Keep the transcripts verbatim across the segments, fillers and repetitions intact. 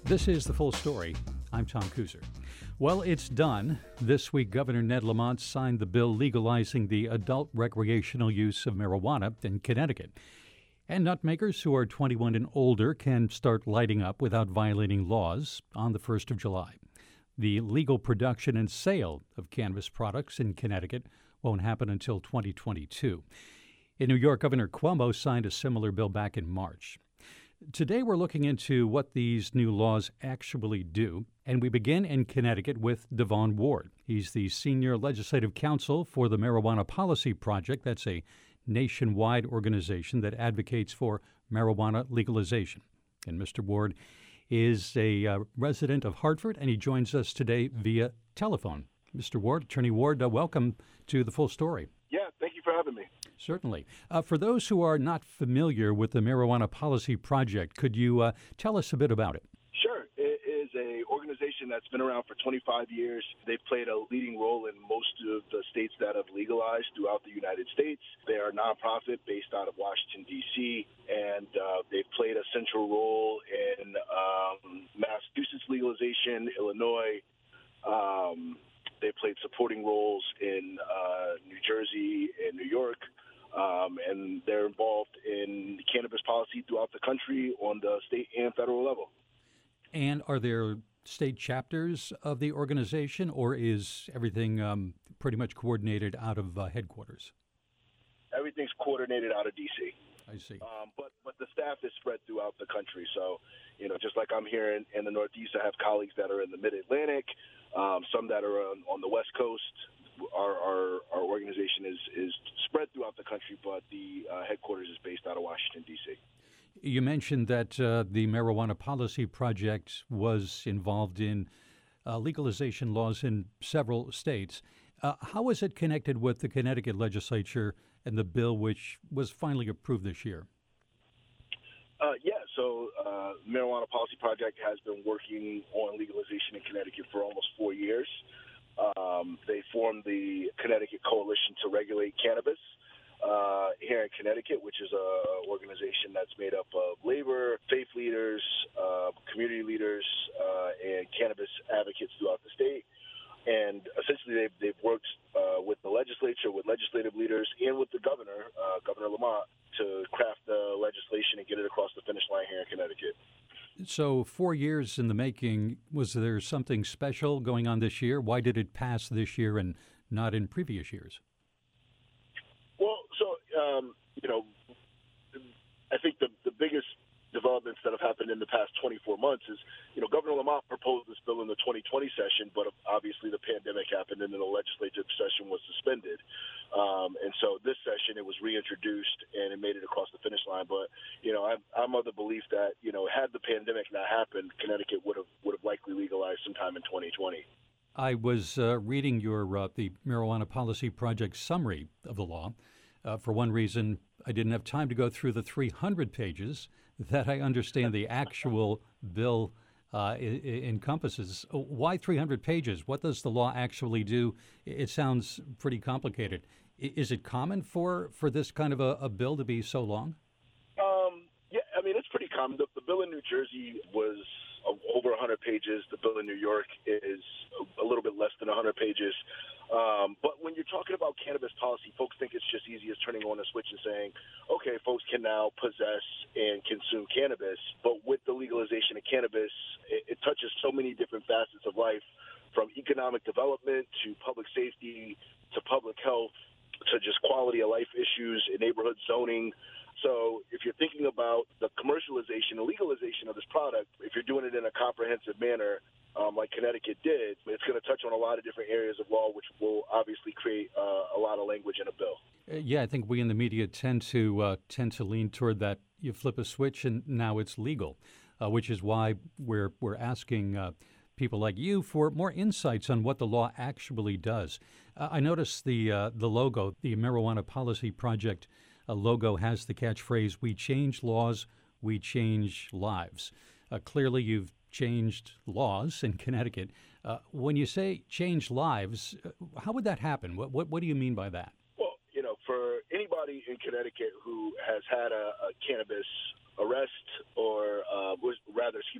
This is The Full Story. I'm Tom Kuzer. Well, it's done. This week, Governor Ned Lamont signed the bill legalizing the adult recreational use of marijuana in Connecticut. And nutmakers who are twenty-one and older can start lighting up without violating laws on the first of July. The legal production and sale of cannabis products in Connecticut won't happen until twenty twenty-two. In New York, Governor Cuomo signed a similar bill back in March. Today, we're looking into what these new laws actually do, and we begin in Connecticut with Devon Ward. He's the senior legislative counsel for the Marijuana Policy Project. That's a nationwide organization that advocates for marijuana legalization. And Mister Ward is a uh, resident of Hartford, and he joins us today via telephone. Mister Ward, Attorney Ward, uh, welcome to The Full Story. Yeah, thank you for having me. Certainly. Uh, for those who are not familiar with the Marijuana Policy Project, could you uh, tell us a bit about it? Sure. It is an organization that's been around for twenty-five years. They've played a leading role in most of the states that have legalized throughout the United States. They are a nonprofit based out of Washington, D C, and uh, they've played a central role in um, Massachusetts legalization, Illinois. Um, they played supporting roles in uh, New Jersey and New York. Um, and they're involved in cannabis policy throughout the country on the state and federal level. And are there state chapters of the organization, or is everything um, pretty much coordinated out of uh, headquarters? Everything's coordinated out of D C. I see. Um, but but the staff is spread throughout the country. So, you know, just like I'm here in, in the Northeast, I have colleagues that are in the Mid-Atlantic, um, some that are on, on the West Coast. Our, our our organization is is spread throughout the country, but the uh, headquarters is based out of Washington, D C. You mentioned that uh, the Marijuana Policy Project was involved in uh, legalization laws in several states. Uh, how is it connected with the Connecticut legislature and the bill which was finally approved this year? Uh, yeah, so uh, Marijuana Policy Project has been working on legalization in Connecticut for almost four years. Um, they formed the Connecticut Coalition to Regulate Cannabis uh, here in Connecticut, which is an organization that's made up of labor, faith leaders, uh, community leaders, uh, and cannabis advocates throughout the state. And essentially, they've, they've worked uh, with the legislature, with legislative leaders, and with the governor, uh, Governor Lamont, to craft the legislation and get it across the finish line here in Connecticut. So four years in the making, was there something special going on this year? Why did it pass this year and not in previous years? Well, so, um, you know, I think the, the biggest developments that have happened in the past twenty-four months is, you know, Governor Lamont proposed this bill in the twenty twenty session, but obviously the pandemic happened and then the legislative session was suspended. Um, and so this session, it was reintroduced and it made it across the finish line. But, you know, I'm, I'm of the belief that, you know, had the pandemic not happened, Connecticut would have would have likely legalized sometime in twenty twenty. I was uh, reading your uh, the Marijuana Policy Project summary of the law. Uh, for one reason, I didn't have time to go through the three hundred pages that I understand the actual bill uh, I- I encompasses. Why three hundred pages? What does the law actually do? It sounds pretty complicated. I- is it common for, for this kind of a, a bill to be so long? Um, yeah, I mean, it's pretty common. The, the bill in New Jersey was over one hundred pages. The bill in New York is a little bit less than one hundred pages. Um, but when you're talking about cannabis policy, folks think it's just easy as turning on a switch and saying, okay, folks can now possess and consume cannabis. But with the legalization of cannabis, it, it touches so many different facets of life, from economic development to public safety to public health to just quality of life issues in neighborhood zoning. So if you're thinking about the commercialization and legalization of this product, if you're doing it in a comprehensive manner, um, like Connecticut did, it's going to touch on a lot of different areas of law, which will obviously create uh, a lot of language in a bill. Uh, Yeah, I think we in the media tend to uh, tend to lean toward that. You flip a switch and now it's legal, uh, which is why we're we're asking uh, people like you for more insights on what the law actually does. Uh, I noticed the uh, the logo, the Marijuana Policy Project uh, logo, has the catchphrase "We change laws, we change lives." Uh, clearly, you've changed laws in Connecticut. Uh, when you say change lives, uh, how would that happen? What, what what do you mean by that? Well, you know, for anybody in Connecticut who has had a, a cannabis arrest or uh, was rather, excuse me,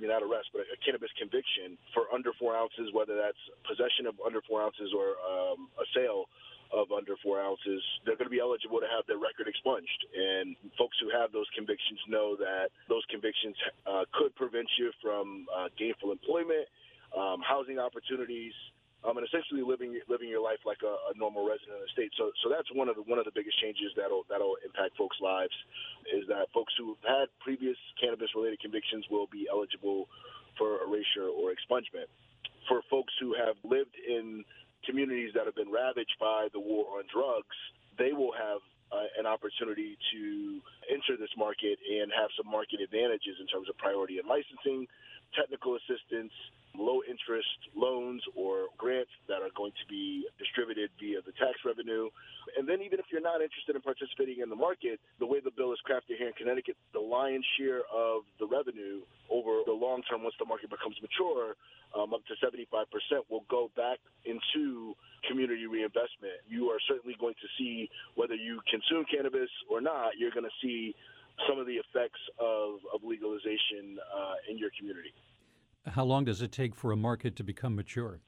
not arrest, but a cannabis conviction for under four ounces, whether that's possession of under four ounces or um, a sale of under four ounces, they're going to be eligible to have their record expunged. And folks who have those convictions know that those convictions uh, could prevent you from uh, gainful employment, um, housing opportunities, um, and essentially living living your life like a, a normal resident of the state. So, so that's one of the one of the biggest changes that'll that'll impact folks' lives, is that folks who have had previous cannabis-related convictions will be eligible for erasure or expungement. For folks who have lived in communities that have been ravaged by the war on drugs, they will have uh, an opportunity to enter this market and have some market advantages in terms of priority in licensing, technical assistance, low interest loans or grants that are going to be distributed via the tax revenue. And then even if you're not interested in participating in the market, the way the bill is crafted here in Connecticut, the lion's share of the revenue over the long term, once the market becomes mature, um, up to seventy-five percent will go back into community reinvestment. You are certainly going to see, whether you consume cannabis or not, you're going to see some of the effects of, of legalization uh, in your community. How long does it take for a market to become mature?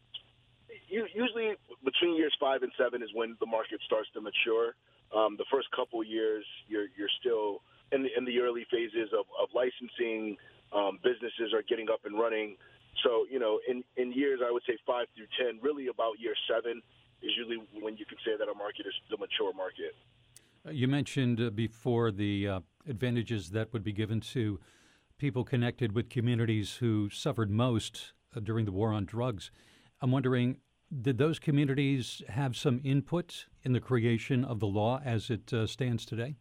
Usually between years five and seven is when the market starts to mature. Um, the first couple years, you're you're still in the, in the early phases of, of licensing. Um, businesses are getting up and running. So, you know, in, in years, I would say five through ten, really about year seven is usually when you can say that a market is the mature market. Uh, you mentioned uh, before the uh, advantages that would be given to people connected with communities who suffered most uh, during the war on drugs. I'm wondering, did those communities have some input in the creation of the law as it uh, stands today?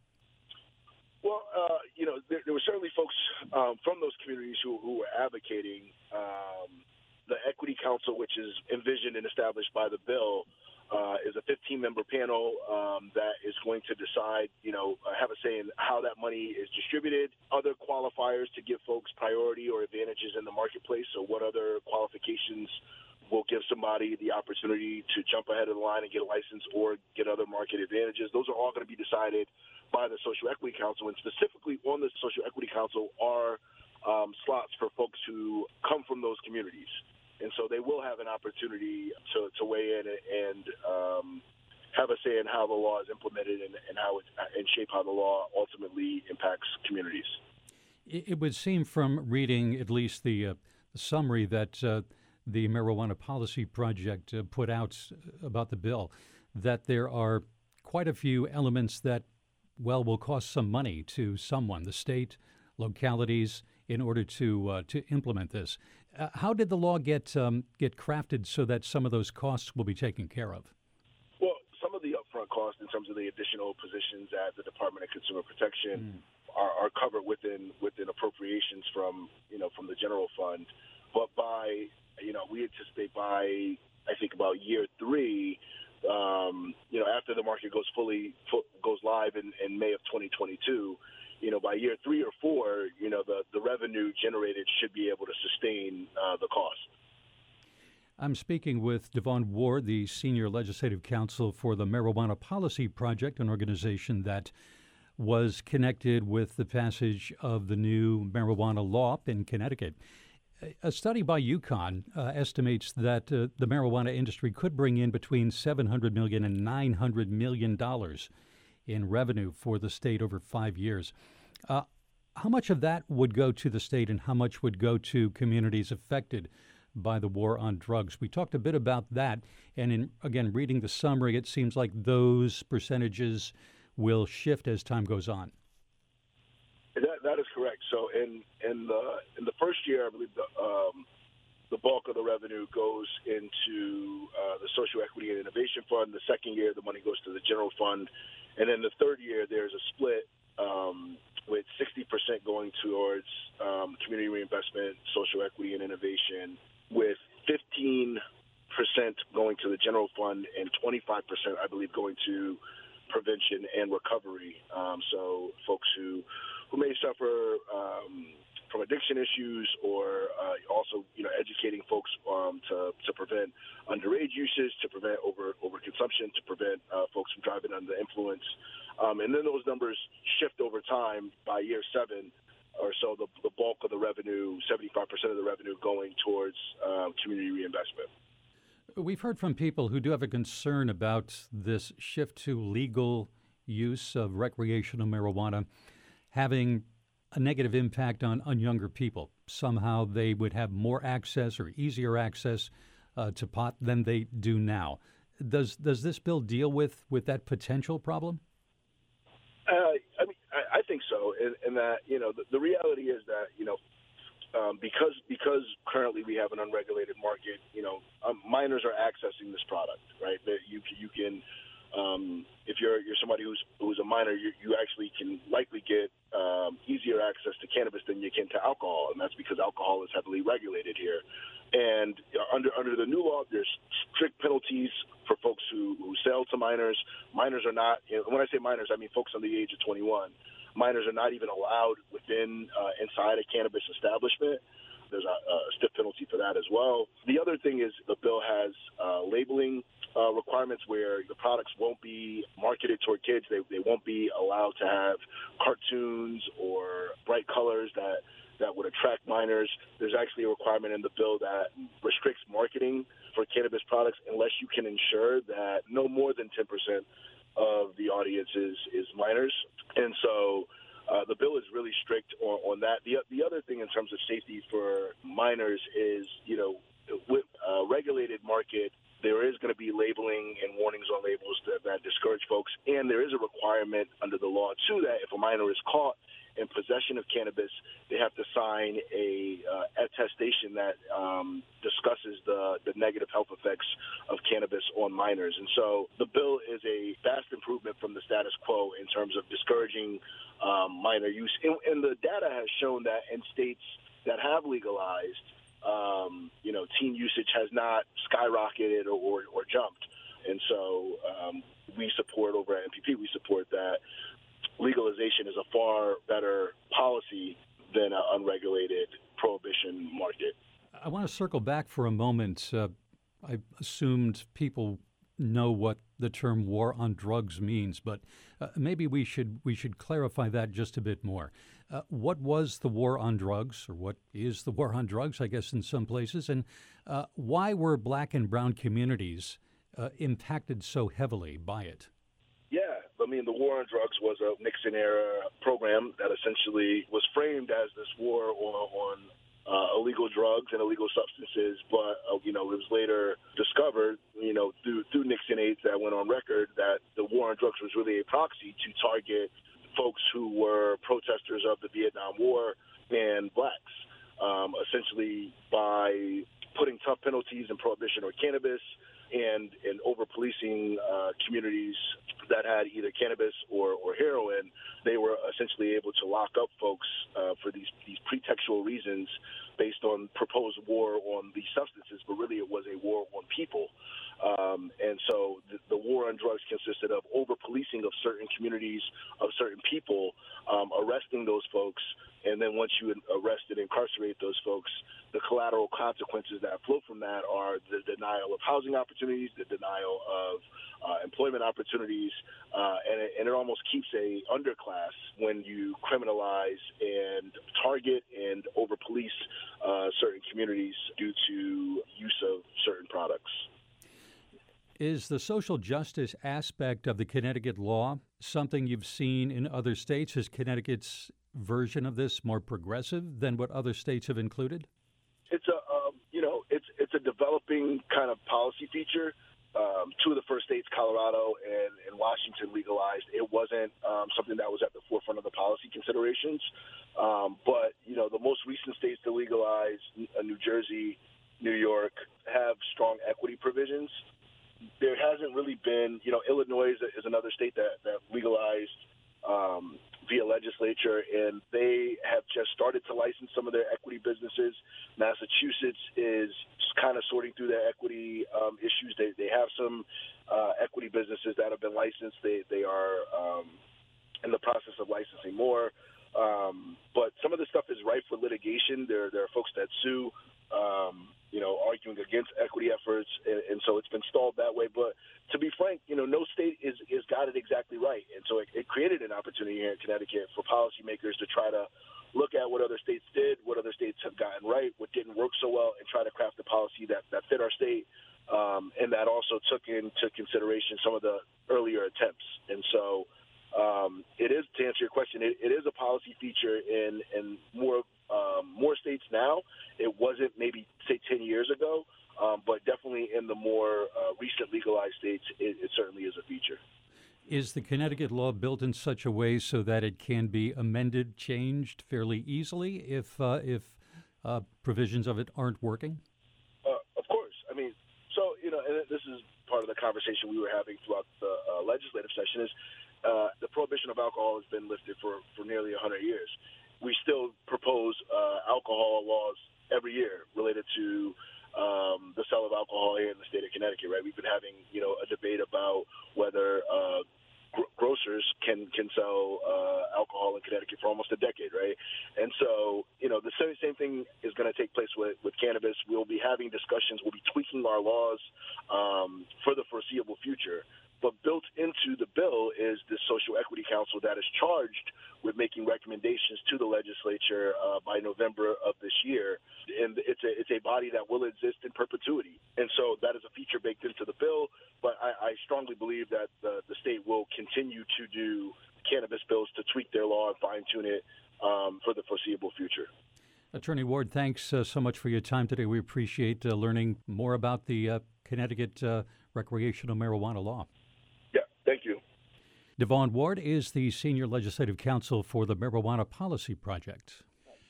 Well, uh, you know, there, there were certainly folks um, from those communities who, who were advocating. Um, the Equity Council, which is envisioned and established by the bill, uh, is a fifteen-member panel um, that is going to decide, you know, have a say in how that money is distributed, other qualifiers to give folks priority or advantages in the marketplace. So what other qualifications will give somebody the opportunity to jump ahead of the line and get a license or get other market advantages. Those are all going to be decided by the Social Equity Council, and specifically on the Social Equity Council are um, slots for folks who come from those communities. And so they will have an opportunity to, to weigh in and um, have a say in how the law is implemented and, and how it, and shape how the law ultimately impacts communities. It, it would seem from reading at least the, uh, the summary that uh, the Marijuana Policy Project uh, put out about the bill, that there are quite a few elements that, well, will cost some money to someone, the state, localities, in order to uh, to implement this. Uh, how did the law get um, get crafted so that some of those costs will be taken care of? Well, some of the upfront costs in terms of the additional positions at the Department of Consumer Protection mm. are, are covered within within appropriations from you know from the general fund. But by you know we anticipate by I think about year three, um, you know after the market goes fully full, goes live in, in May of twenty twenty-two. You know, by year three or four, you know, the, the revenue generated should be able to sustain uh, the cost. I'm speaking with Devon Ward, the Senior Legislative Counsel for the Marijuana Policy Project, an organization that was connected with the passage of the new marijuana law in Connecticut. A study by UConn uh, estimates that uh, the marijuana industry could bring in between seven hundred million dollars and nine hundred million dollars in revenue for the state over five years. Uh, how much of that would go to the state and how much would go to communities affected by the war on drugs? We talked a bit about that, and in, again, reading the summary, it seems like those percentages will shift as time goes on. That, that is correct. So in in the in the first year, I believe the um, the bulk of the revenue goes into uh, the Social Equity and Innovation Fund. The second year, the money goes to the general fund. And then the third year, there's a split um, with sixty percent going towards um, community reinvestment, social equity, and innovation, with fifteen percent going to the general fund and twenty-five percent, I believe, going to prevention and recovery. Um, so folks who, who may suffer um, from addiction issues, or uh, also, you know, educating folks um, to to prevent underage usage, to prevent over overconsumption, to prevent uh, folks from driving under influence, um, and then those numbers shift over time. By year seven, or so the, the bulk of the revenue, seventy-five percent of the revenue going towards um, community reinvestment. We've heard from people who do have a concern about this shift to legal use of recreational marijuana having a negative impact on, on younger people. Somehow they would have more access or easier access uh, to pot than they do now. Does does this bill deal with, with that potential problem? Uh, I mean, I, I think so. And, and that, you know, the, the reality is that, you know, um, because because currently we have an unregulated market, you know, um, minors are accessing this product, right? That you you can, um, if you're you're somebody who's who's a minor, you, you actually can likely get um, easier access to cannabis than you can to alcohol, and that's because alcohol is heavily regulated here. And uh, under under the new law, there's strict penalties for folks who, who sell to minors. Minors are not, you know, when I say minors, I mean folks under the age of twenty-one. Minors are not even allowed within uh, inside a cannabis establishment. There's a, a stiff penalty for that as well. The other thing is the bill has uh, labeling uh, requirements where the products won't be marketed toward kids. They, they won't be allowed to have cartoons or bright colors that, that would attract minors. There's actually a requirement in the bill that restricts marketing for cannabis products unless you can ensure that no more than ten percent of the audience is, is minors. And so uh, the bill is really strict on, on that. The, the other thing in terms of safety for minors is, you know, with a regulated market, there is going to be labeling and warnings on labels that, that discourage folks. And there is a requirement under the law, too, that if a minor is caught in possession of cannabis, they have to sign a uh, attestation that um, discusses the, the negative health effects of cannabis on minors. And so the bill is a vast improvement from the status quo in terms of discouraging um, minor use. And, and the data has shown that in states that have legalized, um, you know, teen usage has not skyrocketed or, or, or jumped. And so um, we support over at N P P, we support that legalization is a far better policy than an unregulated prohibition market. I want to circle back for a moment. Uh, I assumed people know what the term war on drugs means, but uh, maybe we should we should clarify that just a bit more. Uh, what was the war on drugs, or what is the war on drugs, I guess, in some places, and uh, why were black and brown communities uh, impacted so heavily by it? Yeah, I mean, the war on drugs was a Nixon-era program that essentially was framed as this war on, on uh, illegal drugs and illegal substances. But, uh, you know, it was later discovered, you know, through, through Nixon aides that went on record that the war on drugs was really a proxy to target folks who were protesters of the Vietnam War and blacks, um, essentially by putting tough penalties and prohibition on cannabis and, and over-policing uh, communities that had either cannabis or, or heroin. They were essentially able to lock up folks uh, for these, these pretextual reasons based on proposed war on these substances, but really it was a war on people. Um, and so the, the war on drugs consisted of over-policing of certain communities, of certain people, um, arresting those folks, and then once you arrest and incarcerate those folks, the collateral consequences that flow from that are the denial of housing opportunities, the denial of uh, employment opportunities, uh, and, it, and it almost keeps a underclass when you criminalize and target and over-police uh, certain communities due to use of certain products. Is the social justice aspect of the Connecticut law something you've seen in other states? Is Connecticut's version of this more progressive than what other states have included? It's a, um, you know, it's it's a developing kind of policy feature. Um, two of the first states, Colorado and, and Washington, legalized. It wasn't um, something that was at the forefront of the policy considerations. Um, but, you know, the most recent states to legalize, uh, New Jersey, New York, have strong equity provisions. There hasn't really been, you know, Illinois is another state that, that legalized um, via legislature, and they have just started to license some of their equity businesses. Massachusetts is kind of sorting through their equity um, issues. They they have some uh, equity businesses that have been licensed. They they are um, in the process of licensing more. Um, but some of the stuff is ripe for litigation. There there are folks that sue. Um, you know, arguing against equity efforts, and, and so it's been stalled that way. But to be frank, you know, no state is, is got it exactly right. And so it, it created an opportunity here in Connecticut for policymakers to try to look at what other states did, what other states have gotten right, what didn't work so well, and try to craft a policy that, that fit our state, um, and that also took into consideration some of the earlier attempts. And so um, it is, to answer your question, it, it is a policy feature in, in more um, more states now. It wasn't maybe, say, ten years ago, um, but definitely in the more uh, recent legalized states, it, it certainly is a feature. Is the Connecticut law built in such a way so that it can be amended, changed fairly easily if uh, if uh, provisions of it aren't working? Uh, of course. I mean, so, you know, and this is part of the conversation we were having throughout the uh, legislative session is uh, the prohibition of alcohol has been lifted for, for nearly one hundred years. We still propose uh, alcohol laws every year related to um, the sale of alcohol here in the state of Connecticut, right? We've been having, you know, a debate about whether uh, gr- grocers can can sell uh, alcohol in Connecticut for almost a decade, right? And so, you know, the same, same thing is going to take place with, with cannabis. We'll be having discussions. We'll be tweaking our laws um, for the foreseeable future. But built into the bill is the Social Equity Council that is charged with making recommendations to the legislature uh, by November of this year. And it's a it's a body that will exist in perpetuity. And so that is a feature baked into the bill. But I, I strongly believe that the, the state will continue to do cannabis bills to tweak their law and fine-tune it um, for the foreseeable future. Attorney Ward, thanks uh, so much for your time today. We appreciate uh, learning more about the uh, Connecticut uh, recreational marijuana law. Thank you. Devon Ward is the Senior Legislative Counsel for the Marijuana Policy Project.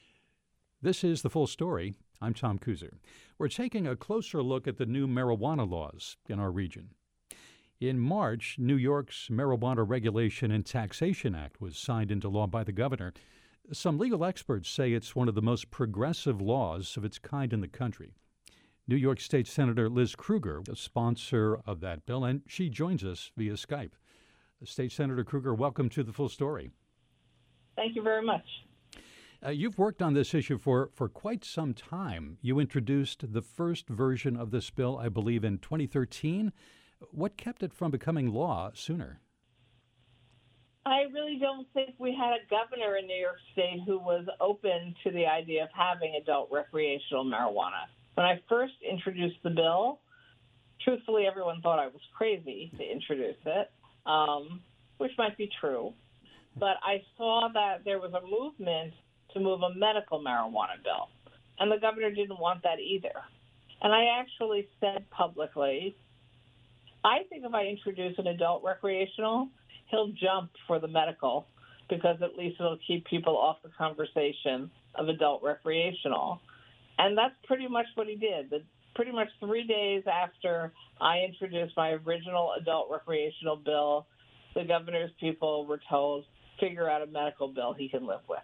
This is The Full Story. I'm Tom Kuser. We're taking a closer look at the new marijuana laws in our region. In March, New York's Marijuana Regulation and Taxation Act was signed into law by the governor. Some legal experts say it's one of the most progressive laws of its kind in the country. New York State Senator Liz Krueger, a sponsor of that bill, and she joins us via Skype. State Senator Krueger, welcome to The Full Story. Thank you very much. Uh, you've worked on this issue for, for quite some time. You introduced the first version of this bill, I believe, in twenty thirteen. What kept it from becoming law sooner? I really don't think we had a governor in New York State who was open to the idea of having adult recreational marijuana. When I first introduced the bill, truthfully, everyone thought I was crazy to introduce it, um, which might be true. But I saw that there was a movement to move a medical marijuana bill, and the governor didn't want that either. And I actually said publicly, I think if I introduce an adult recreational, he'll jump for the medical because at least it'll keep people off the conversation of adult recreational. And that's pretty much what he did. The, pretty much three days after I introduced my original adult recreational bill, the governor's people were told, figure out a medical bill he can live with.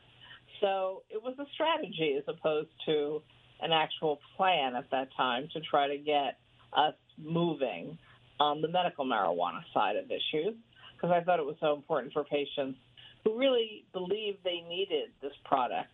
So it was a strategy as opposed to an actual plan at that time to try to get us moving on the medical marijuana side of issues, because I thought it was so important for patients who really believed they needed this product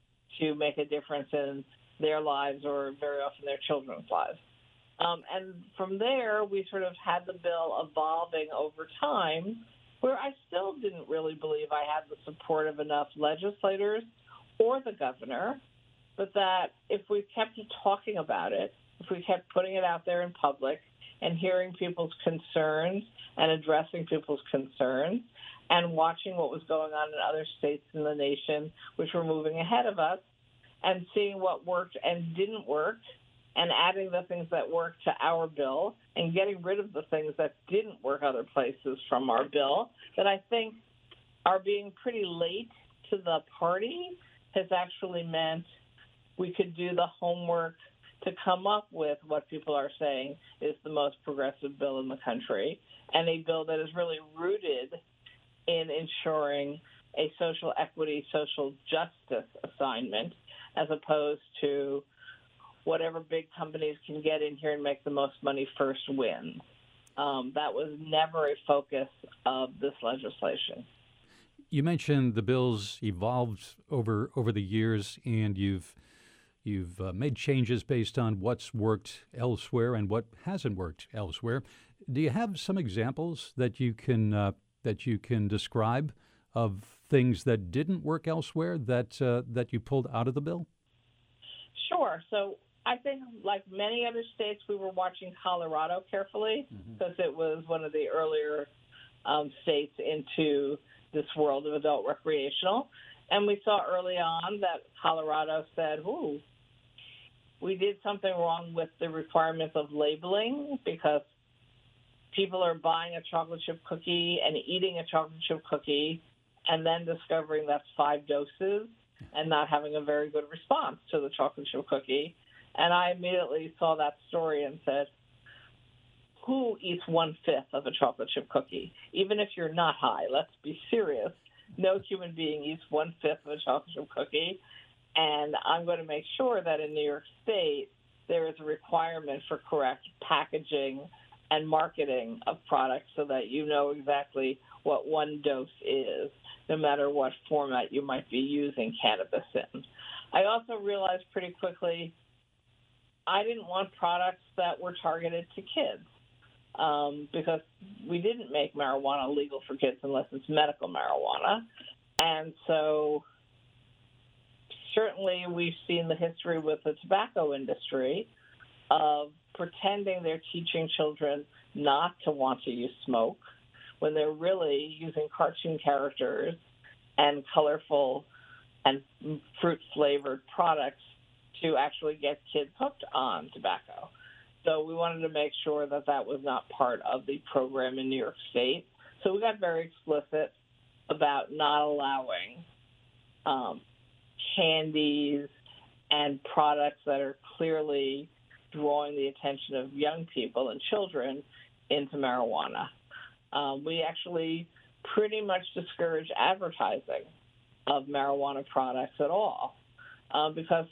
to make a difference in their lives or very often their children's lives. Um, and from there, we sort of had the bill evolving over time, where I still didn't really believe I had the support of enough legislators or the governor, but that if we kept talking about it, if we kept putting it out there in public and hearing people's concerns and addressing people's concerns and watching what was going on in other states in the nation, which were moving ahead of us, and seeing what worked and didn't work, and adding the things that worked to our bill, and getting rid of the things that didn't work other places from our bill, that I think our being pretty late to the party has actually meant we could do the homework to come up with what people are saying is the most progressive bill in the country, and a bill that is really rooted in ensuring a social equity, social justice assignment, as opposed to whatever big companies can get in here and make the most money first wins. Um, that was never a focus of this legislation. You mentioned the bills evolved over over the years, and you've you've uh, made changes based on what's worked elsewhere and what hasn't worked elsewhere. Do you have some examples that you can uh, that you can describe of things that didn't work elsewhere that uh, that you pulled out of the bill? Sure. So I think, like many other states, we were watching Colorado carefully because mm-hmm. it was one of the earlier um, states into this world of adult recreational. And we saw early on that Colorado said, ooh, we did something wrong with the requirements of labeling because people are buying a chocolate chip cookie and eating a chocolate chip cookie and then discovering that's five doses and not having a very good response to the chocolate chip cookie. And I immediately saw that story and said, who eats one-fifth of a chocolate chip cookie? Even if you're not high, let's be serious. No human being eats one-fifth of a chocolate chip cookie. And I'm going to make sure that in New York State, there is a requirement for correct packaging and marketing of products so that you know exactly what one dose is, no matter what format you might be using cannabis in. I also realized pretty quickly I didn't want products that were targeted to kids um, because we didn't make marijuana legal for kids unless it's medical marijuana. And so certainly we've seen the history with the tobacco industry of pretending they're teaching children not to want to use smoke when they're really using cartoon characters and colorful and fruit-flavored products to actually get kids hooked on tobacco. So we wanted to make sure that that was not part of the program in New York State. So we got very explicit about not allowing um, candies and products that are clearly drawing the attention of young people and children into marijuana. Um, we actually pretty much discourage advertising of marijuana products at all um, because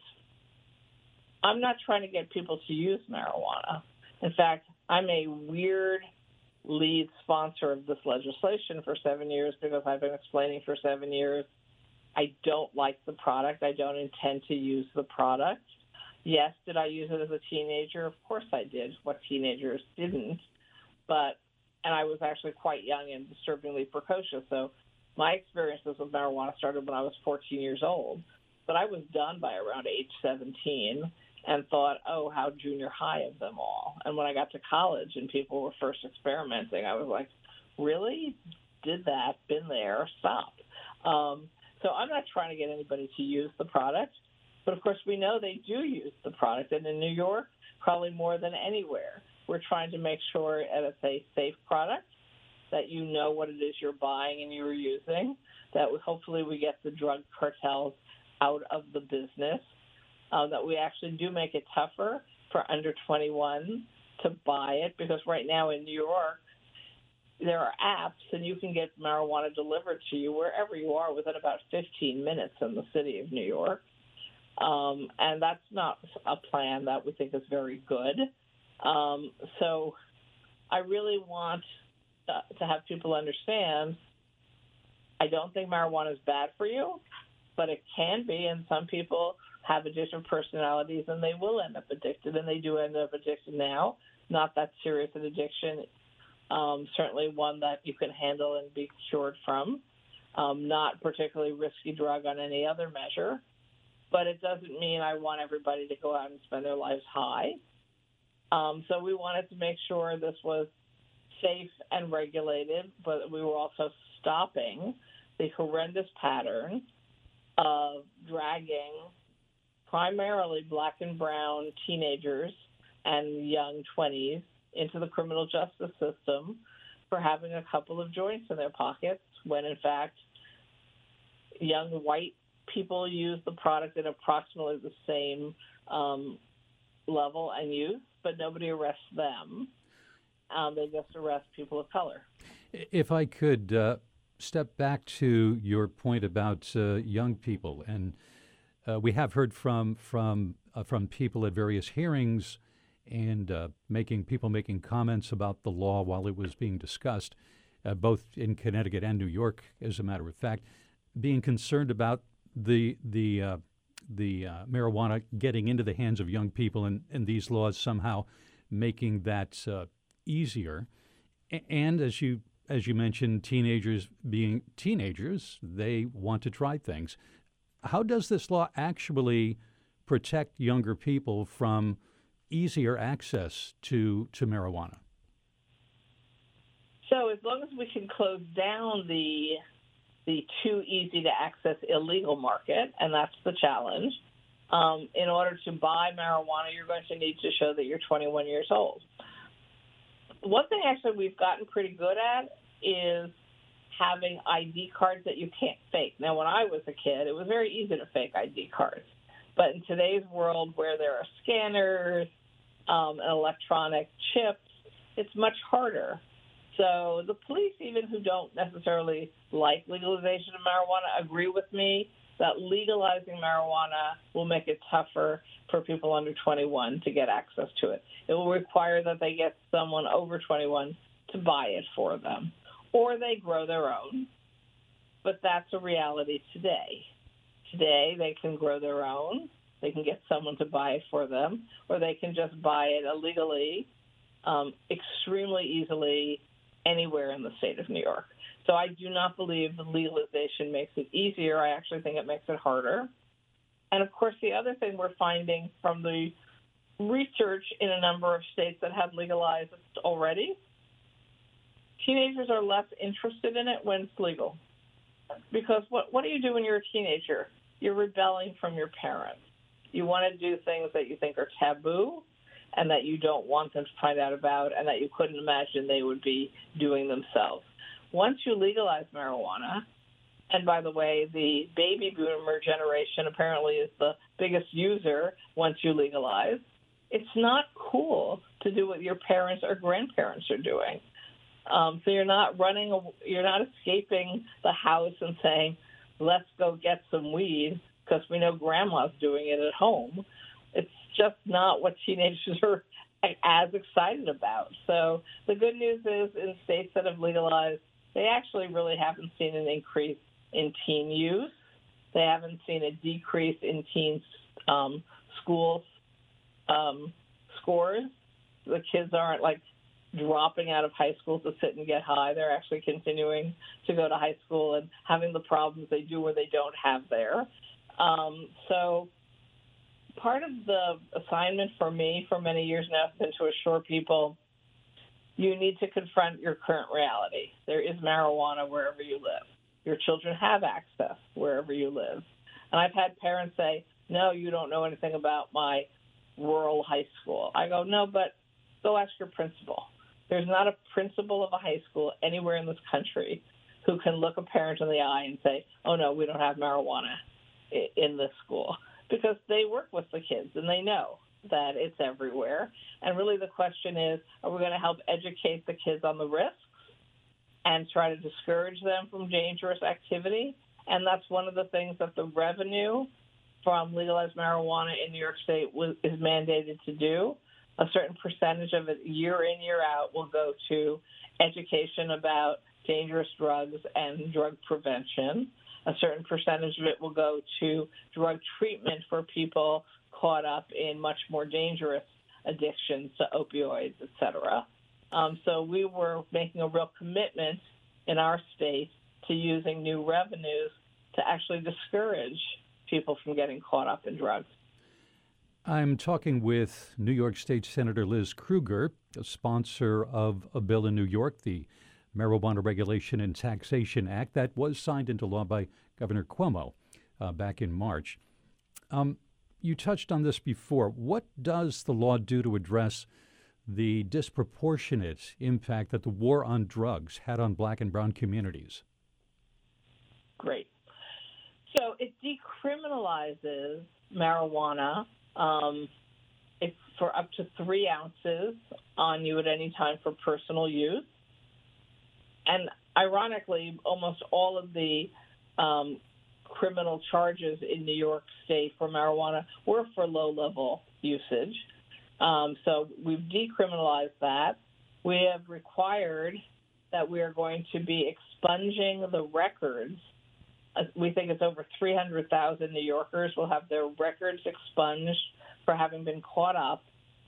I'm not trying to get people to use marijuana. In fact, I'm a weird lead sponsor of this legislation for seven years because I've been explaining for seven years I don't like the product. I don't intend to use the product. Yes, did I use it as a teenager? Of course I did. What teenagers didn't? But, and I was actually quite young and disturbingly precocious. So my experiences with marijuana started when I was fourteen years old. But I was done by around age seventeen and thought, oh, how junior high of them all. And when I got to college and people were first experimenting, I was like, really? Did that, been there, stop. Um, so I'm not trying to get anybody to use the product. But, of course, we know they do use the product. And in New York, probably more than anywhere, we're trying to make sure that it's a safe product, that you know what it is you're buying and you're using, that we, hopefully we get the drug cartels out of the business, uh, that we actually do make it tougher for under twenty-one to buy it, because right now in New York, there are apps and you can get marijuana delivered to you wherever you are within about fifteen minutes in the city of New York. Um, and that's not a plan that we think is very good. Um, so I really want uh, to have people understand I don't think marijuana is bad for you, but it can be, and some people have addictive personalities and they will end up addicted, and they do end up addicted now. Not that serious an addiction, um, certainly one that you can handle and be cured from, um, not particularly risky drug on any other measure. But it doesn't mean I want everybody to go out and spend their lives high. Um, so we wanted to make sure this was safe and regulated, but we were also stopping the horrendous pattern of dragging primarily black and brown teenagers and young twenties into the criminal justice system for having a couple of joints in their pockets when, in fact, young white people use the product at approximately the same um, level and use, but nobody arrests them. Um, they just arrest people of color. If I could uh, step back to your point about uh, young people, and uh, we have heard from from uh, from people at various hearings and uh, making people making comments about the law while it was being discussed, uh, both in Connecticut and New York, as a matter of fact, being concerned about the the uh, the uh, marijuana getting into the hands of young people, and, and these laws somehow making that uh, easier. A- and as you as you mentioned, teenagers being teenagers, they want to try things. How does this law actually protect younger people from easier access to, to marijuana? So as long as we can close down the the too easy to access illegal market, and that's the challenge, um, in order to buy marijuana, you're going to need to show that you're twenty-one years old. One thing actually we've gotten pretty good at is having I D cards that you can't fake. Now, when I was a kid, it was very easy to fake I D cards. But in today's world where there are scanners um, and electronic chips, it's much harder. So the police, even who don't necessarily like legalization of marijuana, agree with me that legalizing marijuana will make it tougher for people under twenty-one to get access to it. It will require that they get someone over twenty-one to buy it for them, or they grow their own. But that's a reality today. Today, they can grow their own. They can get someone to buy it for them, or they can just buy it illegally, um, extremely easily, anywhere in the state of New York. So I do not believe the legalization makes it easier. I actually think it makes it harder. And, of course, the other thing we're finding from the research in a number of states that have legalized it already, teenagers are less interested in it when it's legal. Because what, what do you do when you're a teenager? You're rebelling from your parents. You want to do things that you think are taboo and that you don't want them to find out about and that you couldn't imagine they would be doing themselves. Once you legalize marijuana, and by the way, the baby boomer generation apparently is the biggest user once you legalize, it's not cool to do what your parents or grandparents are doing. Um, so you're not running, you're not escaping the house and saying, let's go get some weed because we know grandma's doing it at home. It's just not what teenagers are as excited about. So the good news is in states that have legalized, they actually really haven't seen an increase in teen use. They haven't seen a decrease in teen um, school um, scores. The kids aren't like dropping out of high school to sit and get high. They're actually continuing to go to high school and having the problems they do where they don't have there. Um, so part of the assignment for me for many years now has been to assure people you need to confront your current reality. There is marijuana wherever you live. Your children have access wherever you live. And I've had parents say, no, you don't know anything about my rural high school. I go, no, but go ask your principal. There's not a principal of a high school anywhere in this country who can look a parent in the eye and say, oh, no, we don't have marijuana in this school, because they work with the kids and they know that it's everywhere. And really the question is, are we going to help educate the kids on the risks and try to discourage them from dangerous activity? And that's one of the things that the revenue from legalized marijuana in New York State was, is mandated to do. A certain percentage of it year in, year out will go to education about dangerous drugs and drug prevention. A certain percentage of it will go to drug treatment for people caught up in much more dangerous addictions to opioids, et cetera. Um, so we were making a real commitment in our state to using new revenues to actually discourage people from getting caught up in drugs. I'm talking with New York State Senator Liz Krueger, a sponsor of a bill in New York, the Marijuana Regulation and Taxation Act, that was signed into law by Governor Cuomo uh, back in March. Um, you touched on this before. What does the law do to address the disproportionate impact that the war on drugs had on black and brown communities? Great. So it decriminalizes marijuana um, if for up to three ounces on you at any time for personal use. And ironically, almost all of the um, criminal charges in New York State for marijuana were for low-level usage. Um, so we've decriminalized that. We have required that we are going to be expunging the records. Uh, we think it's over three hundred thousand New Yorkers will have their records expunged for having been caught up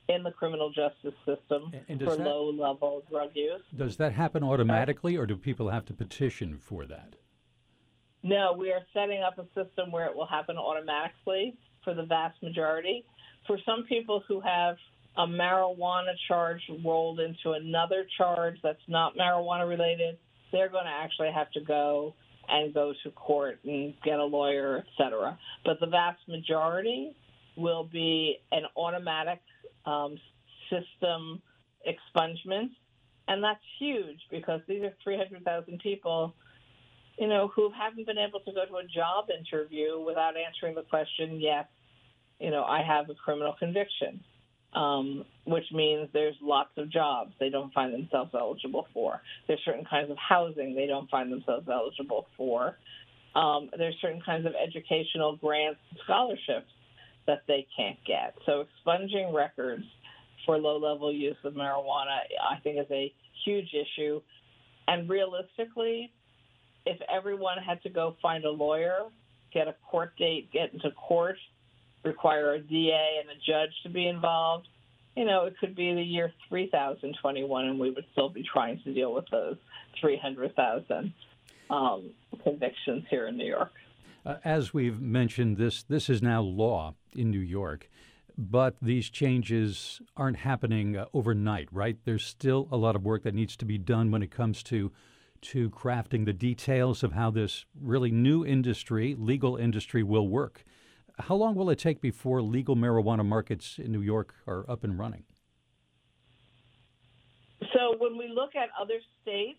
in the criminal justice system And for does that, low-level drug use. does that happen automatically, or do people have to petition for that? No, we are setting up a system where it will happen automatically for the vast majority. For some people who have a marijuana charge rolled into another charge that's not marijuana related, they're going to actually have to go and go to court and get a lawyer, et cetera. But the vast majority will be an automatic um, system expungement. And that's huge because these are three hundred thousand people, you know, who haven't been able to go to a job interview without answering the question, yes, you know, I have a criminal conviction, um, which means there's lots of jobs they don't find themselves eligible for. There's certain kinds of housing they don't find themselves eligible for. Um, there's certain kinds of educational grants and scholarships that they can't get. So expunging records for low-level use of marijuana, I think, is a huge issue. And realistically, if everyone had to go find a lawyer, get a court date, get into court, require a D A and a judge to be involved, you know, it could be the year three thousand twenty-one, and we would still be trying to deal with those three hundred thousand um, convictions here in New York. Uh, as we've mentioned, this this is now law in New York, but these changes aren't happening uh, overnight, right? There's still a lot of work that needs to be done when it comes to to crafting the details of how this really new industry, legal industry, will work. How long will it take before legal marijuana markets in New York are up and running? So when we look at other states,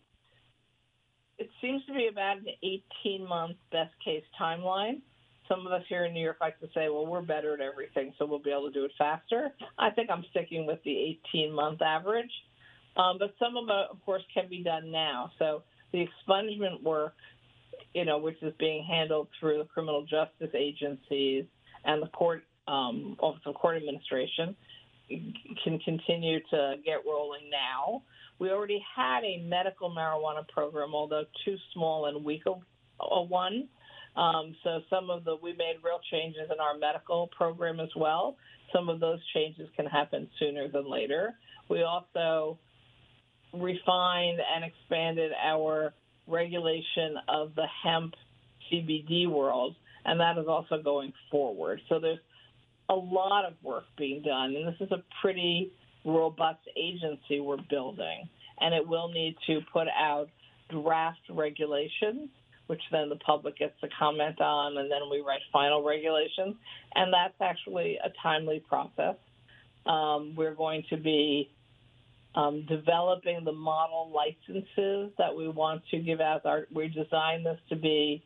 it seems to be about an eighteen-month best-case timeline. Some of us here in New York like to say, well, we're better at everything, so we'll be able to do it faster. I think I'm sticking with the eighteen-month average. Um, but some of it, of course, can be done now. So the expungement work, you know, which is being handled through the criminal justice agencies and the court, um, Office of Court Administration, can continue to get rolling now. We already had a medical marijuana program, although too small and weak a, a one. Um, so some of the, we made real changes in our medical program as well. Some of those changes can happen sooner than later. We also refined and expanded our regulation of the hemp C B D world, and that is also going forward. So there's a lot of work being done, and this is a pretty robust agency we're building, and it will need to put out draft regulations, which then the public gets to comment on, and then we write final regulations, and that's actually a timely process. Um, we're going to be Um, developing the model licenses that we want to give out. Our, we designed this to be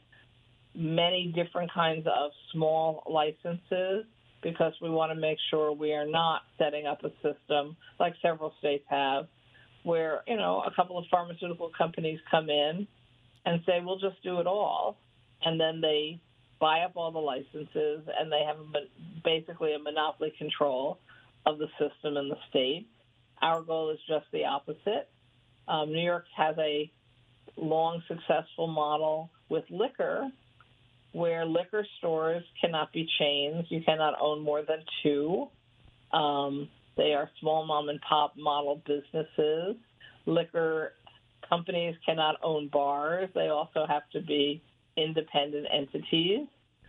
many different kinds of small licenses because we want to make sure we are not setting up a system like several states have where, you know, a couple of pharmaceutical companies come in and say, we'll just do it all. And then they buy up all the licenses and they have a, basically a monopoly control of the system in the state. Our goal is just the opposite. Um, New York has a long, successful model with liquor where liquor stores cannot be chains. You cannot own more than two. Um, they are small mom-and-pop model businesses. Liquor companies cannot own bars. They also have to be independent entities.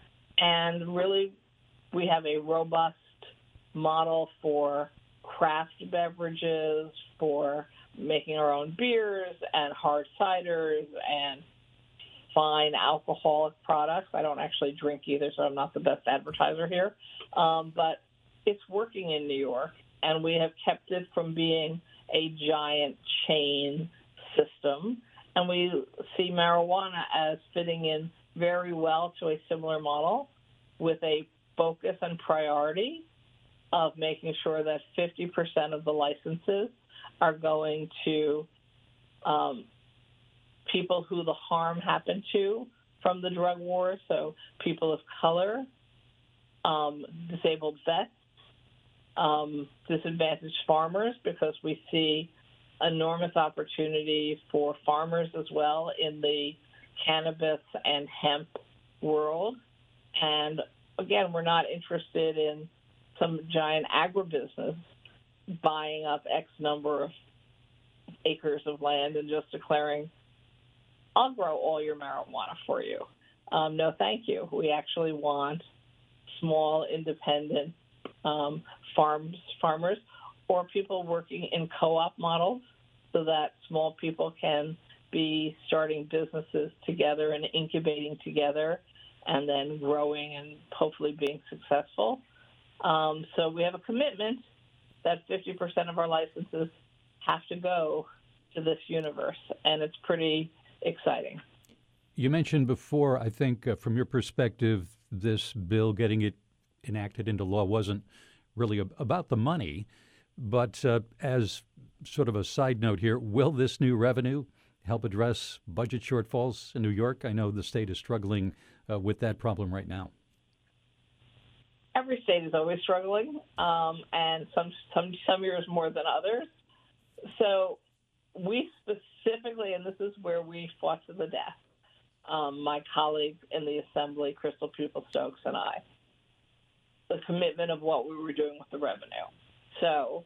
And really, we have a robust model for craft beverages, for making our own beers and hard ciders and fine alcoholic products. I don't actually drink either, so I'm not the best advertiser here. Um, but it's working in New York, and we have kept it from being a giant chain system. And we see marijuana as fitting in very well to a similar model with a focus and priority of making sure that fifty percent of the licenses are going to um, people who the harm happened to from the drug war, so people of color, um, disabled vets, um, disadvantaged farmers, because we see enormous opportunity for farmers as well in the cannabis and hemp world. And again, we're not interested in some giant agribusiness buying up X number of acres of land and just declaring, I'll grow all your marijuana for you. Um, no, thank you. We actually want small, independent um, farms, farmers or people working in co-op models so that small people can be starting businesses together and incubating together and then growing and hopefully being successful. Um, so we have a commitment that fifty percent of our licenses have to go to this universe, and it's pretty exciting. You mentioned before, I think, uh, from your perspective, this bill getting it enacted into law wasn't really ab- about the money. But uh, as sort of a side note here, will this new revenue help address budget shortfalls in New York? I know the state is struggling uh, with that problem right now. Every state is always struggling, um, and some, some some years more than others. So we specifically, and this is where we fought to the death, um, my colleague in the Assembly, Crystal Pupil-Stokes, and I, the commitment of what we were doing with the revenue. So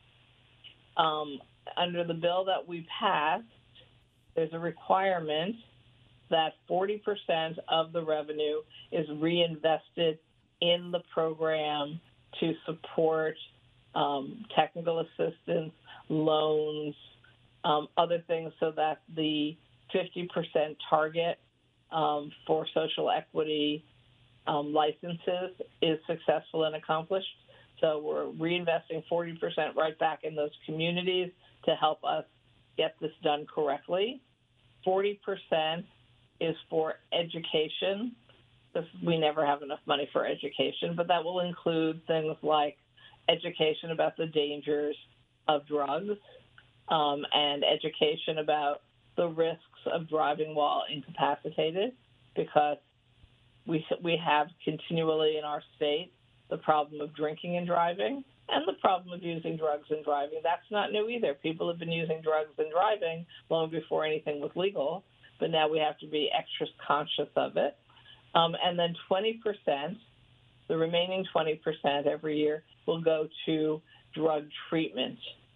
um, under the bill that we passed, there's a requirement that forty percent of the revenue is reinvested in the program to support um, technical assistance, loans, um, other things, so that the fifty percent target um, for social equity um, licenses is successful and accomplished. So we're reinvesting forty percent right back in those communities to help us get this done correctly. forty percent is for education. We never have enough money for education, but that will include things like education about the dangers of drugs um, and education about the risks of driving while incapacitated, because we we have continually in our state the problem of drinking and driving and the problem of using drugs and driving. That's not new either. People have been using drugs and driving long before anything was legal, but now we have to be extra conscious of it. Um, and then twenty percent, the remaining twenty percent every year will go to drug treatment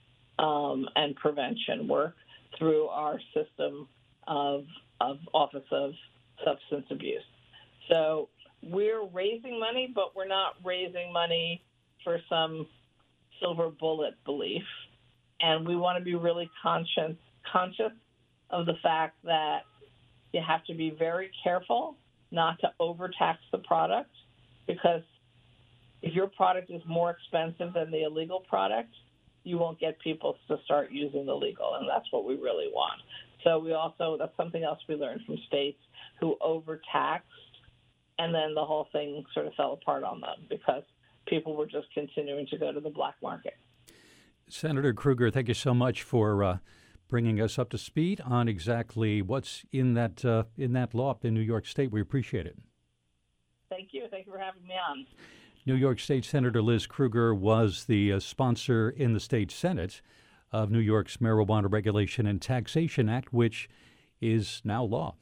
um, and prevention work through our system of, of Office of Substance Abuse. So we're raising money, but we're not raising money for some silver bullet belief. And we want to be really conscious, conscious of the fact that you have to be very careful not to overtax the product, because if your product is more expensive than the illegal product, you won't get people to start using the legal, and that's what we really want. So we also, that's something else we learned from states who overtaxed, and then the whole thing sort of fell apart on them because people were just continuing to go to the black market. Senator Krueger, thank you so much for uh, bringing us up to speed on exactly what's in that uh, in that law in New York State. We appreciate it. Thank you. Thank you for having me on. New York State Senator Liz Krueger was the uh, sponsor in the state Senate of New York's Marijuana Regulation and Taxation Act, which is now law.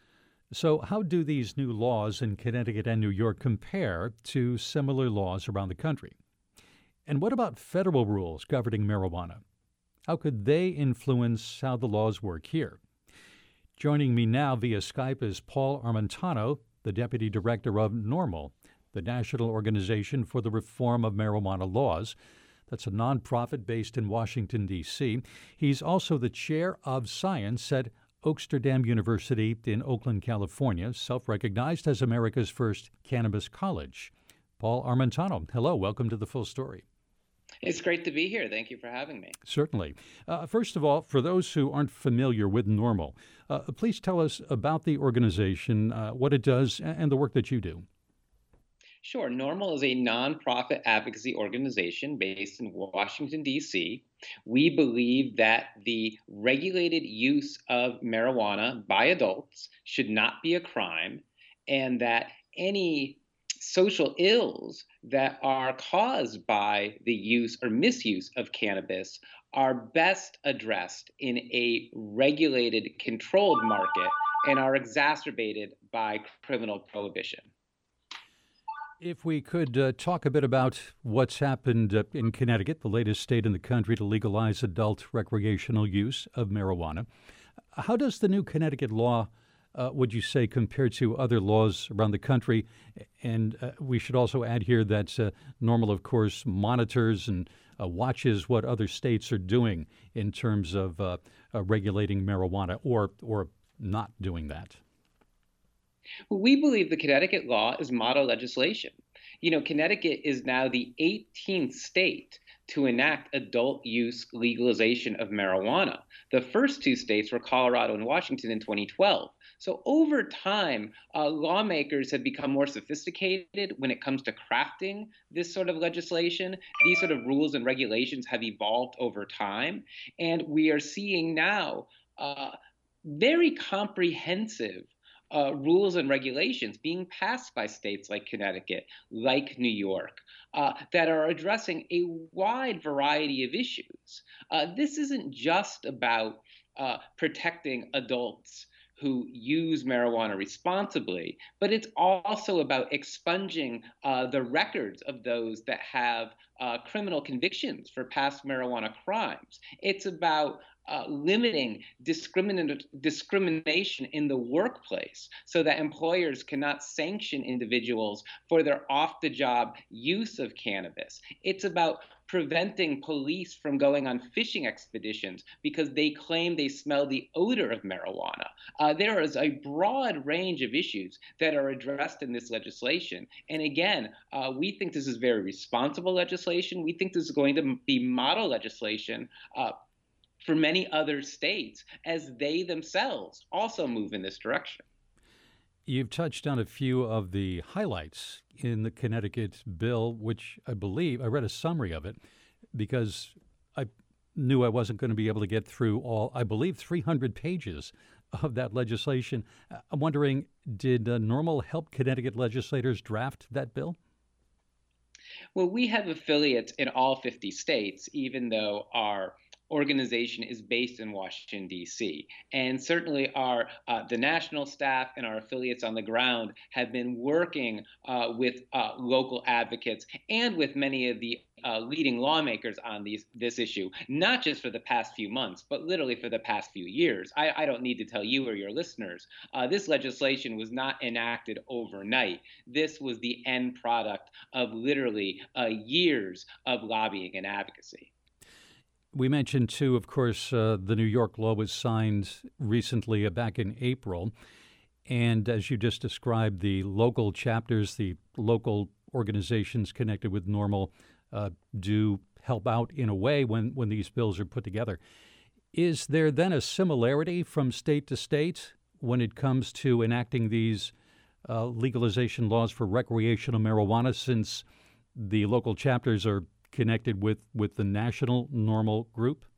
So how do these new laws in Connecticut and New York compare to similar laws around the country? And what about federal rules governing marijuana? How could they influence how the laws work here? Joining me now via Skype is Paul Armentano, the Deputy Director of NORML, the National Organization for the Reform of Marijuana Laws. That's a nonprofit based in Washington, D C He's also the Chair of Science at Oaksterdam University in Oakland, California, self-recognized as America's first cannabis college. Paul Armentano, hello. Welcome to The Full Story. It's great to be here. Thank you for having me. Certainly. Uh, first of all, for those who aren't familiar with NORML, uh, please tell us about the organization, uh, what it does, and the work that you do. Sure. NORML is a nonprofit advocacy organization based in Washington, D C We believe that the regulated use of marijuana by adults should not be a crime, and that any social ills that are caused by the use or misuse of cannabis are best addressed in a regulated, controlled market and are exacerbated by criminal prohibition. If we could uh, talk a bit about what's happened uh, in Connecticut, the latest state in the country to legalize adult recreational use of marijuana. How does the new Connecticut law, uh, would you say, compare to other laws around the country? And uh, we should also add here that uh, NORML, of course, monitors and uh, watches what other states are doing in terms of uh, uh, regulating marijuana or or not doing that. We believe the Connecticut law is model legislation. You know, Connecticut is now the eighteenth state to enact adult use legalization of marijuana. The first two states were Colorado and Washington in twenty twelve. So over time, uh, lawmakers have become more sophisticated when it comes to crafting this sort of legislation. These sort of rules and regulations have evolved over time. And we are seeing now uh, very comprehensive Uh, rules and regulations being passed by states like Connecticut, like New York, uh, that are addressing a wide variety of issues. Uh, this isn't just about uh, protecting adults who use marijuana responsibly, but it's also about expunging uh, the records of those that have uh, criminal convictions for past marijuana crimes. It's about uh, limiting discrimin- discrimination in the workplace so that employers cannot sanction individuals for their off-the-job use of cannabis. It's about preventing police from going on fishing expeditions because they claim they smell the odor of marijuana. Uh, there is a broad range of issues that are addressed in this legislation. And again, uh, we think this is very responsible legislation. We think this is going to be model legislation uh, for many other states as they themselves also move in this direction. You've touched on a few of the highlights in the Connecticut bill, which I believe I read a summary of it because I knew I wasn't going to be able to get through all, I believe, three hundred pages of that legislation. I'm wondering, did uh, NORML help Connecticut legislators draft that bill? Well, we have affiliates in all fifty states, even though our organization is based in Washington, D C. And certainly our uh, the national staff and our affiliates on the ground have been working uh, with uh, local advocates and with many of the uh, leading lawmakers on these, this issue, not just for the past few months, but literally for the past few years. I, I don't need to tell you or your listeners, uh, this legislation was not enacted overnight. This was the end product of literally uh, years of lobbying and advocacy. We mentioned, too, of course, uh, the New York law was signed recently uh, back in April. And as you just described, the local chapters, the local organizations connected with NORML uh, do help out in a way when, when these bills are put together. Is there then a similarity from state to state when it comes to enacting these uh, legalization laws for recreational marijuana, since the local chapters are connected with, with the national NORML group?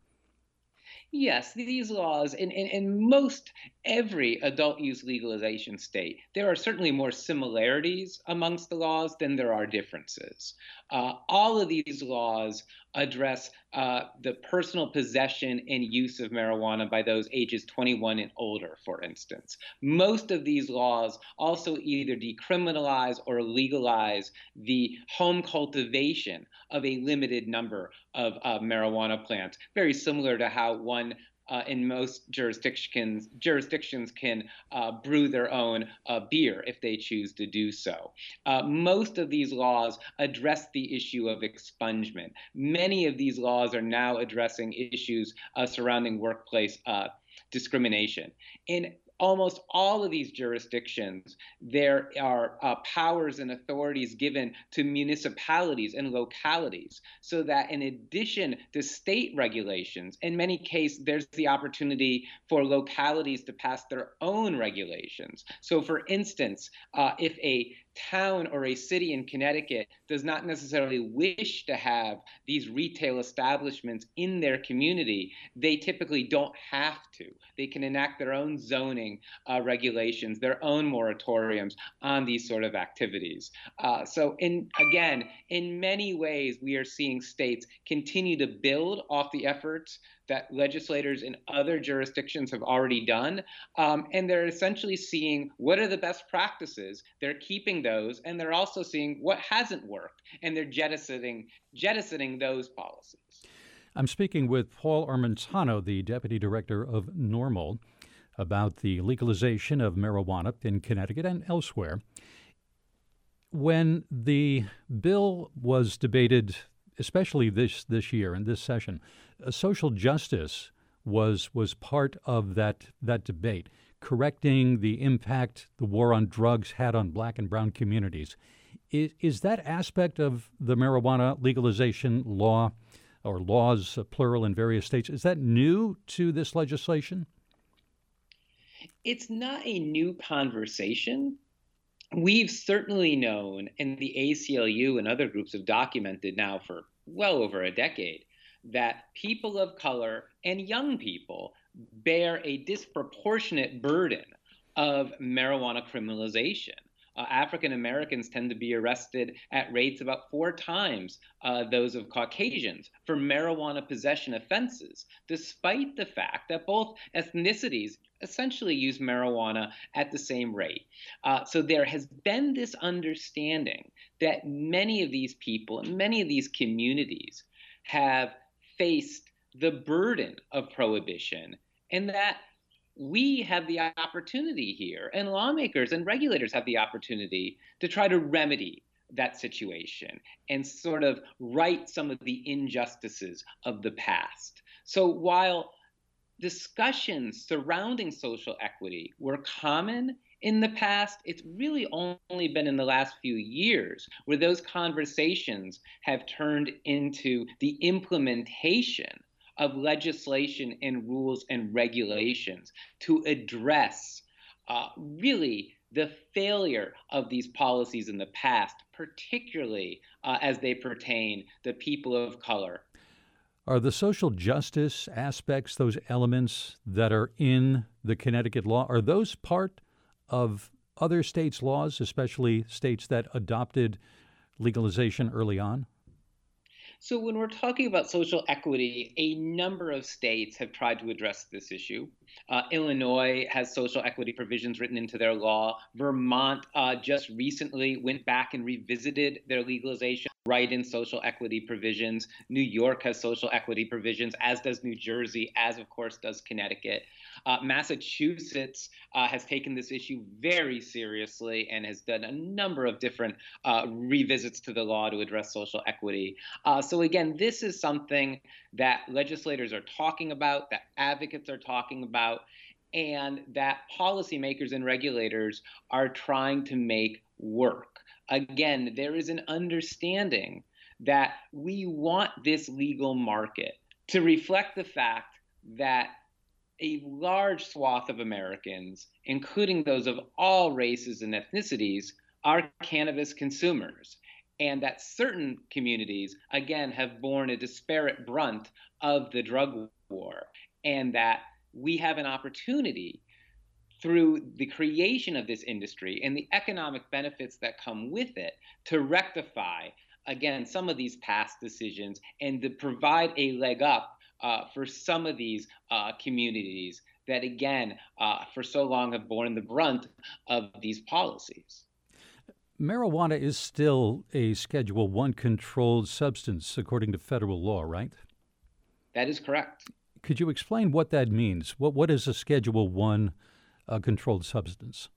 Yes, these laws, in, in, in most every adult use legalization state, there are certainly more similarities amongst the laws than there are differences. Uh, all of these laws address uh, the personal possession and use of marijuana by those ages twenty-one and older, for instance. Most of these laws also either decriminalize or legalize the home cultivation of a limited number of uh, marijuana plants, very similar to how one Uh, in most jurisdictions, jurisdictions can uh, brew their own uh, beer if they choose to do so. Uh, most of these laws address the issue of expungement. Many of these laws are now addressing issues uh, surrounding workplace uh, discrimination. In almost all of these jurisdictions, there are uh, powers and authorities given to municipalities and localities, so that in addition to state regulations, in many cases, there's the opportunity for localities to pass their own regulations. So for instance, uh, if a town or a city in Connecticut does not necessarily wish to have these retail establishments in their community, they typically don't have to. They can enact their own zoning uh, regulations, their own moratoriums on these sort of activities. Uh, so in again, in many ways, we are seeing states continue to build off the efforts that legislators in other jurisdictions have already done. Um, and they're essentially seeing what are the best practices. They're keeping those, and they're also seeing what hasn't worked, and they're jettisoning, jettisoning those policies. I'm speaking with Paul Armentano, the Deputy Director of NORML, about the legalization of marijuana in Connecticut and elsewhere. When the bill was debated, especially this, this year in this session, uh, social justice was was part of that that debate, correcting the impact the war on drugs had on black and brown communities. Is, is that aspect of the marijuana legalization law, or laws, uh, plural, in various states, is that new to this legislation? It's not a new conversation. We've certainly known, and the A C L U and other groups have documented now for well over a decade, that people of color and young people bear a disproportionate burden of marijuana criminalization. Uh, African Americans tend to be arrested at rates about four times uh, those of Caucasians for marijuana possession offenses, despite the fact that both ethnicities essentially use marijuana at the same rate. Uh, so there has been this understanding that many of these people and many of these communities have faced the burden of prohibition, and that we have the opportunity here, and lawmakers and regulators have the opportunity to try to remedy that situation and sort of right some of the injustices of the past. So while discussions surrounding social equity were common in the past, it's really only been in the last few years where those conversations have turned into the implementation of legislation and rules and regulations to address uh, really the failure of these policies in the past, particularly uh, as they pertain to people of color. Are the social justice aspects, those elements that are in the Connecticut law, are those part of other states' laws, especially states that adopted legalization early on? So when we're talking about social equity, a number of states have tried to address this issue. Uh, Illinois has social equity provisions written into their law. Vermont uh, just recently went back and revisited their legalization, right in social equity provisions. New York has social equity provisions, as does New Jersey, as of course does Connecticut. Uh, Massachusetts uh, has taken this issue very seriously and has done a number of different uh, revisits to the law to address social equity. Uh, so again, this is something that legislators are talking about, that advocates are talking about, and that policymakers and regulators are trying to make work. Again, there is an understanding that we want this legal market to reflect the fact that a large swath of Americans, including those of all races and ethnicities, are cannabis consumers, and that certain communities, again, have borne a disparate brunt of the drug war, and that we have an opportunity through the creation of this industry and the economic benefits that come with it to rectify, again, some of these past decisions and to provide a leg up uh, for some of these uh, communities that, again, uh, for so long have borne the brunt of these policies. Marijuana is still a Schedule One controlled substance according to federal law, right? That is correct. Could you explain what that means? What What is a Schedule One uh, controlled substance?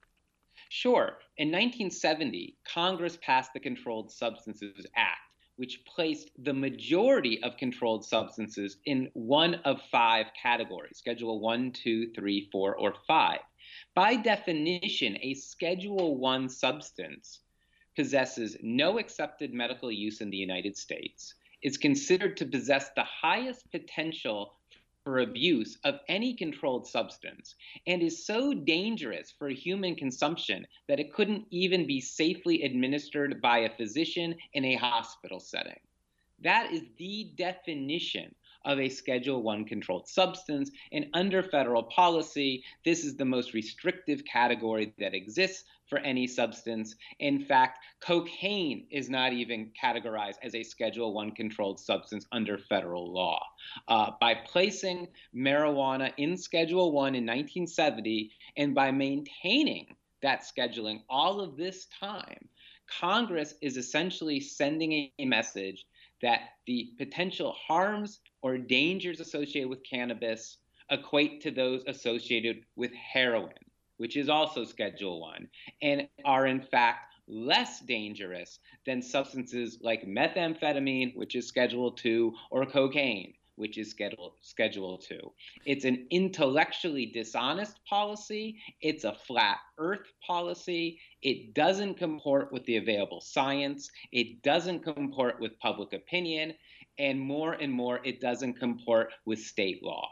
Sure. In nineteen seventy, Congress passed the Controlled Substances Act, which placed the majority of controlled substances in one of five categories: Schedule One, Two, Three, Four, or Five. By definition, a Schedule One substance possesses no accepted medical use in the United States, is considered to possess the highest potential for abuse of any controlled substance, and is so dangerous for human consumption that it couldn't even be safely administered by a physician in a hospital setting. That is the definition of a Schedule one controlled substance. And under federal policy, this is the most restrictive category that exists for any substance. In fact, cocaine is not even categorized as a Schedule one controlled substance under federal law. Uh, by placing marijuana in Schedule one in nineteen seventy, and by maintaining that scheduling all of this time, Congress is essentially sending a message that the potential harms or dangers associated with cannabis equate to those associated with heroin, which is also Schedule one, and are in fact less dangerous than substances like methamphetamine, which is Schedule two, or cocaine, which is Schedule, Schedule two. It's an intellectually dishonest policy. It's a flat earth policy. It doesn't comport with the available science. It doesn't comport with public opinion. And more and more, it doesn't comport with state law.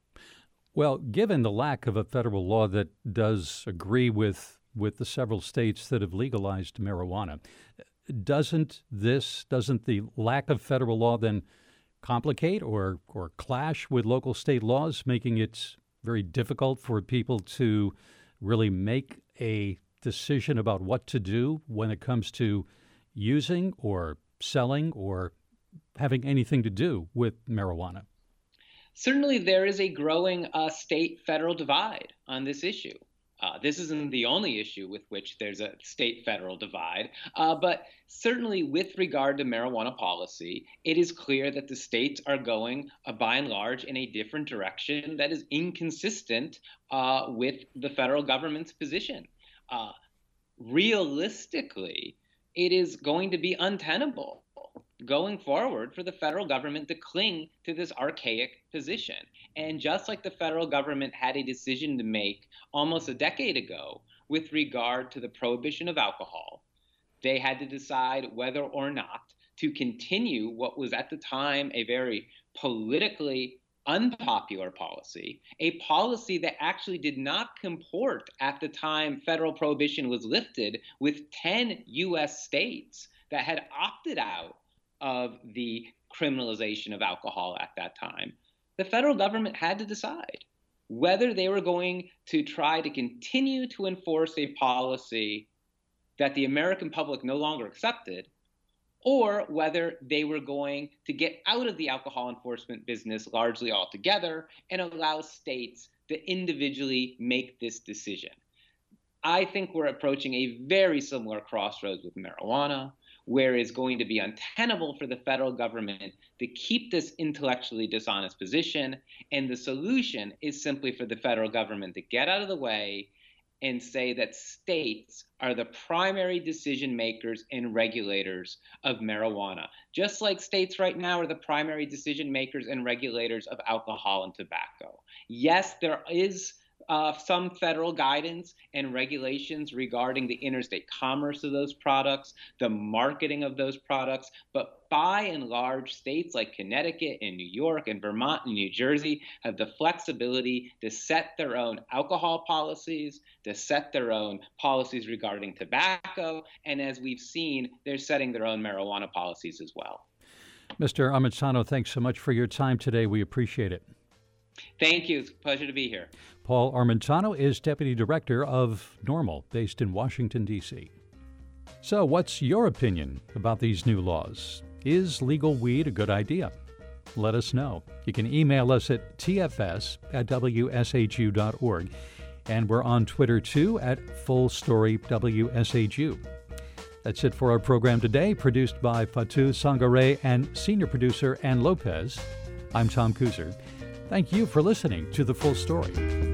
Well, given the lack of a federal law that does agree with, with the several states that have legalized marijuana, doesn't this, doesn't the lack of federal law then complicate or, or clash with local state laws, making it very difficult for people to really make a decision about what to do when it comes to using or selling or having anything to do with marijuana? Certainly, there is a growing uh, state-federal divide on this issue. Uh, this isn't the only issue with which there's a state-federal divide, uh, but certainly with regard to marijuana policy, it is clear that the states are going, uh, by and large, in a different direction that is inconsistent uh, with the federal government's position. Uh, realistically, it is going to be untenable going forward for the federal government to cling to this archaic position. And just like the federal government had a decision to make almost a decade ago with regard to the prohibition of alcohol, they had to decide whether or not to continue what was at the time a very politically unpopular policy, a policy that actually did not comport at the time federal prohibition was lifted with ten U S states that had opted out of the criminalization of alcohol at that time. The federal government had to decide whether they were going to try to continue to enforce a policy that the American public no longer accepted, or whether they were going to get out of the alcohol enforcement business largely altogether and allow states to individually make this decision. I think we're approaching a very similar crossroads with marijuana, where it's going to be untenable for the federal government to keep this intellectually dishonest position. And the solution is simply for the federal government to get out of the way and say that states are the primary decision makers and regulators of marijuana, just like states right now are the primary decision makers and regulators of alcohol and tobacco. Yes, there is Uh, some federal guidance and regulations regarding the interstate commerce of those products, the marketing of those products, but by and large, states like Connecticut and New York and Vermont and New Jersey have the flexibility to set their own alcohol policies, to set their own policies regarding tobacco, and as we've seen, they're setting their own marijuana policies as well. Mister Armentano, thanks so much for your time today. We appreciate it. Thank you. It's a pleasure to be here. Paul Armentano is Deputy Director of NORML, based in Washington, D C. So what's your opinion about these new laws? Is legal weed a good idea? Let us know. You can email us at t f s at w s h u dot org. And we're on Twitter, too, at Full Story W S H U. That's it for our program today, produced by Fatou Sangare and senior producer Ann Lopez. I'm Tom Kuser. Thank you for listening to The Full Story.